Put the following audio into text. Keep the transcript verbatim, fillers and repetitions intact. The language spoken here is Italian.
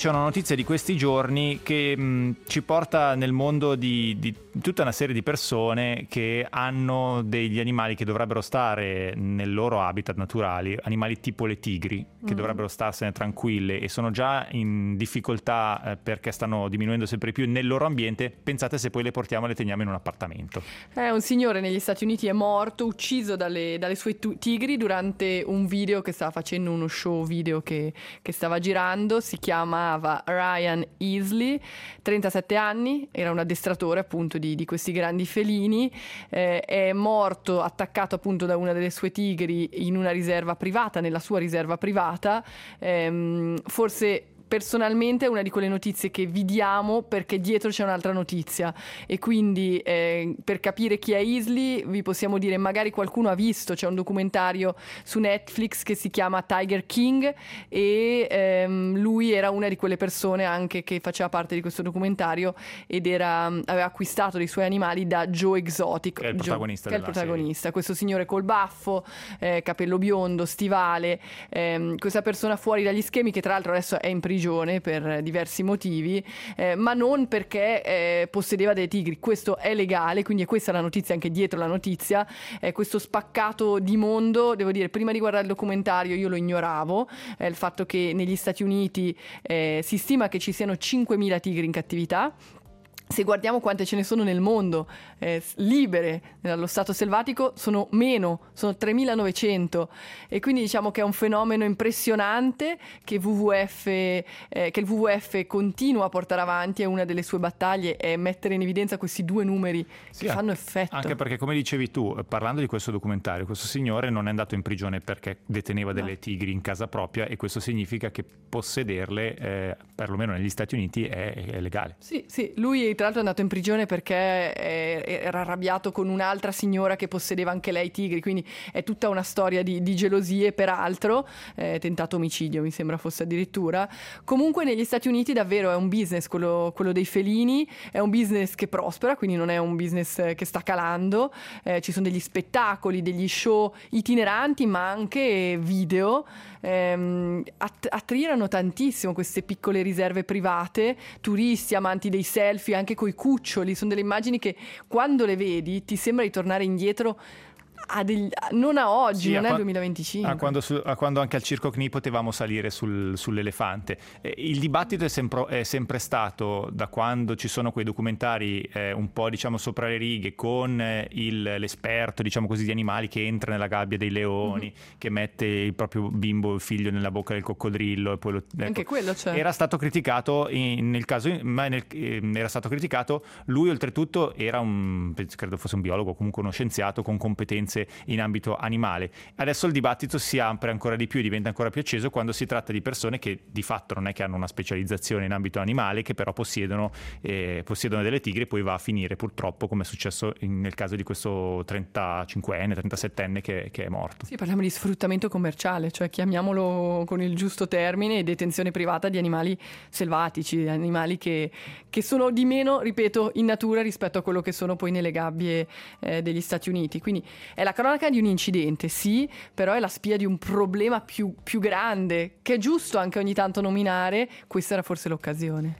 c'è una notizia di questi giorni che mh, ci porta nel mondo di, di tutta una serie di persone che hanno degli animali che dovrebbero stare nel loro habitat naturali, animali tipo le tigri, che mm. dovrebbero starsene tranquille e sono già in difficoltà eh, perché stanno diminuendo sempre di più nel loro ambiente. Pensate se poi le portiamo e le teniamo in un appartamento. Eh, un signore negli Stati Uniti è morto, ucciso dalle, dalle sue tu- tigri durante un video che stava facendo, uno show video che, che stava girando. Si chiamava Ryan Easley, trentasette anni, era un addestratore appunto di, di questi grandi felini, eh, è morto attaccato appunto da una delle sue tigri in una riserva privata, nella sua riserva privata. ehm, forse personalmente è una di quelle notizie che vi diamo perché dietro c'è un'altra notizia, e quindi eh, per capire chi è Easley vi possiamo dire, magari qualcuno ha visto, c'è un documentario su Netflix che si chiama Tiger King, e ehm, lui era una di quelle persone anche che faceva parte di questo documentario ed era, aveva acquistato dei suoi animali da Joe Exotic, che è il protagonista, Joe, che è il protagonista questo signore col baffo, eh, capello biondo, stivale, ehm, questa persona fuori dagli schemi, che tra l'altro adesso è in prigione per diversi motivi, eh, ma non perché eh, possedeva dei tigri. Questo è legale, quindi è questa la notizia, anche dietro la notizia, eh, questo spaccato di mondo. Devo dire, prima di guardare il documentario io lo ignoravo, eh, il fatto che negli Stati Uniti eh, si stima che ci siano cinquemila tigri in cattività. Se guardiamo quante ce ne sono nel mondo eh, libere nello stato selvatico, sono meno, sono tremilanovecento, e quindi diciamo che è un fenomeno impressionante che, W W F, eh, che il W W F continua a portare avanti. È una delle sue battaglie, è mettere in evidenza questi due numeri sì, che fanno effetto. Anche perché, come dicevi tu, parlando di questo documentario, questo signore non è andato in prigione perché deteneva delle no. tigri in casa propria, e questo significa che possederle, eh, perlomeno negli Stati Uniti, è, è legale. Sì, sì, lui tra l'altro è andato in prigione perché era arrabbiato con un'altra signora che possedeva anche lei tigri, quindi è tutta una storia di, di gelosie, peraltro, eh, tentato omicidio mi sembra fosse addirittura. Comunque negli Stati Uniti davvero è un business quello, quello dei felini, è un business che prospera, quindi non è un business che sta calando, eh, ci sono degli spettacoli, degli show itineranti, ma anche video, ehm, att- attirano tantissimo queste piccole riserve private, turisti, amanti dei selfie, anche coi cuccioli. Sono delle immagini che quando le vedi ti sembra di tornare indietro a degli, non a oggi, sì, non a è qua- il duemilaventicinque, a quando, su, a quando anche al Circo Cni potevamo salire sul, sull'elefante. Eh, il dibattito è sempre, è sempre stato, da quando ci sono quei documentari eh, un po' diciamo sopra le righe, con eh, il, l'esperto diciamo così di animali che entra nella gabbia dei leoni, mm-hmm. che mette il proprio bimbo, il figlio nella bocca del coccodrillo, e poi lo, ecco, anche quello c'è. Era stato criticato in, nel caso, ma nel, eh, era stato criticato. Lui oltretutto era un, credo fosse un biologo, comunque uno scienziato con competenze in ambito animale. Adesso il dibattito si apre ancora di più e diventa ancora più acceso quando si tratta di persone che di fatto non è che hanno una specializzazione in ambito animale, che però possiedono, eh, possiedono delle tigri, e poi va a finire purtroppo come è successo in, nel caso di questo trentacinquenne, trentasettenne che, che è morto. Sì, parliamo di sfruttamento commerciale, cioè chiamiamolo con il giusto termine, detenzione privata di animali selvatici, animali che, che sono di meno, ripeto, in natura rispetto a quello che sono poi nelle gabbie eh, degli Stati Uniti. Quindi è la cronaca di un incidente, sì, però è la spia di un problema più, più grande, che è giusto anche ogni tanto nominare. Questa era forse l'occasione.